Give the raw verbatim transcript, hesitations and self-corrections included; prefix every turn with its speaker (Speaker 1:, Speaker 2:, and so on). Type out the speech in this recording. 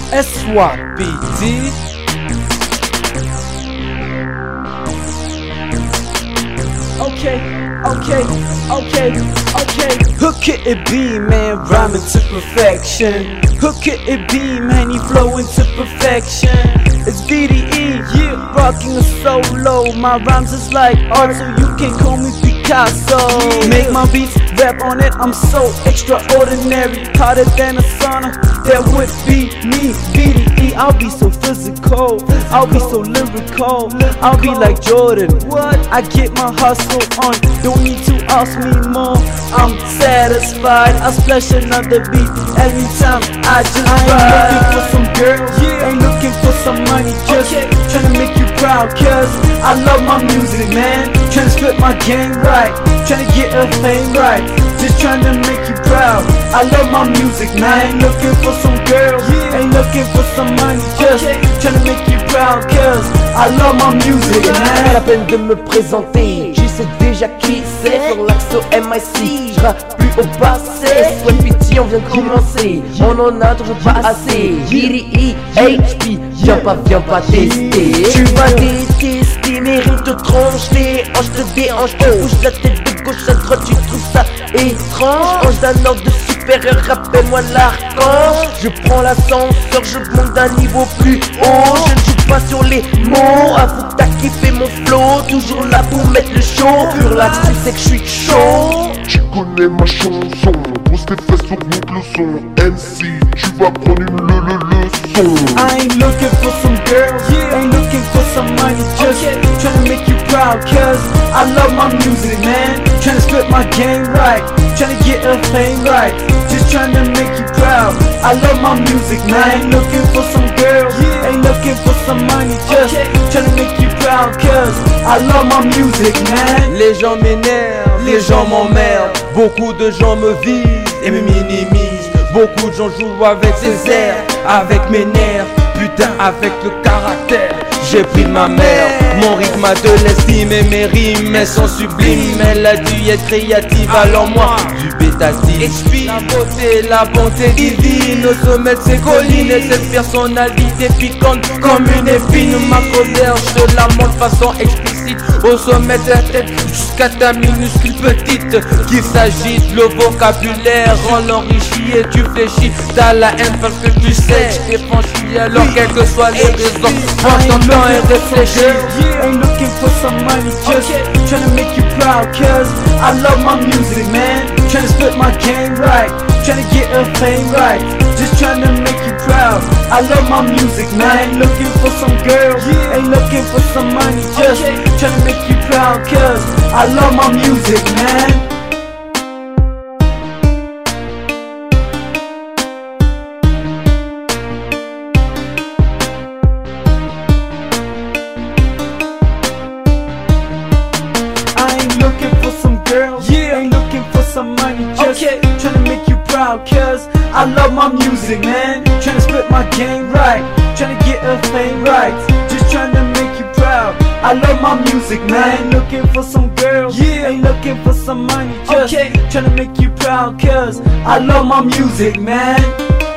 Speaker 1: S Y B D. Okay, okay, okay, okay. Hook it, it be, man, rhyming to perfection. Hook it, it be, man, he flowing to perfection. It's B D E, yeah, rocking a solo. My rhymes is like art, so you can call me Picasso. Yeah. Make my beats, rap on it, I'm so extraordinary. Hotter than a sauna, that would be me, B D E. I'll be so physical, I'll be so lyrical, I'll be like Jordan. What? I get my hustle on, don't need to ask me more. I'm satisfied, I splash another beat anytime I just I ain't ride. Looking for some girls, yeah. Ain't looking for some money, just okay. Tryna make you proud, cause I love my music, man. Tryna split my game right, tryna get a fame right, just tryna make you proud. I love my music, man. Ain't looking for some girls, yeah. Ain't looking for some money, just okay. Tryna make you proud, cause I love my music, man.
Speaker 2: Pas la peine de me présenter, je sais déjà qui c'est. Sur l'axo M I C, je rappe plus au passé. Sois pitié, on vient de commencer, on en a toujours pas assez. B D E, H P, viens pas, viens pas tester. Tu vas détester, mes rimes te tronchent, les hanches te déhanchent. Tu bouges la tête de gauche à droite, tu trouves ça étrange. Ange d'un ordre de supérieur, rappelle-moi l'archange. Je prends l'ascenseur, je monte d'un niveau plus haut. Je ne joue pas sur les mots, avoue que t'as kiffé mon flow. Toujours là pour mettre le show, pur là tu sais que je suis chaud.
Speaker 3: Tu connais ma chanson, pose tes fesses, augmente le son. M C, tu vas prendre une le le leçon.
Speaker 1: I ain't looking for some girls, yeah. Ain't looking for some money, just okay. Tryna make you proud, cause I love my music, man. Tryna split my game right, tryna get a fame right, just tryna make you proud. I love my music, man. Ain't looking for some girls, yeah. Ain't looking for some money, just okay. Tryna make you proud, cause I love my music, man.
Speaker 4: Les gens m'énervent, les gens m'emmerdent. Beaucoup de gens me visent et me minimisent. Beaucoup de gens jouent avec ses airs, avec mes nerfs, putain avec le caractère. J'ai pris de ma mère, mon rythme a de l'estime et mes rimes elles sont sublimes. Elle a dû être créative, alors moi du bétatif. La beauté, la bonté divine au sommet de ces collines et cette personnalité piquante comme une épine. Ma colère, je te la montre de façon explicite au sommet de la tête jusqu'à ta minuscule petite qui s'agite. Le vocabulaire rend l'enrichi et tu fléchis. T'as la haine parce que tu sais je t'ai franchi, alors quelles que soient les raisons, prends ton temps et réfléchis.
Speaker 1: Yeah, ain't looking for some money, just okay. Tryna make you proud, cause I love my music, man. Tryna split my game right, tryna get a fame right, just tryna make you proud. I love my music, man. Ain't looking for some girls, yeah. Ain't looking for some money, just okay. Tryna make you proud, cause I love my music, man. Looking for some girls, yeah. Ain't looking for some money, just okay. Tryna make you proud, cause I love my music, man. Tryna split my game right, tryna get a fame right, just tryna make you proud. I love my music, man. Ain't looking for some girls, yeah. Ain't looking for some money, just okay. Tryna make you proud, cause I love my music, man.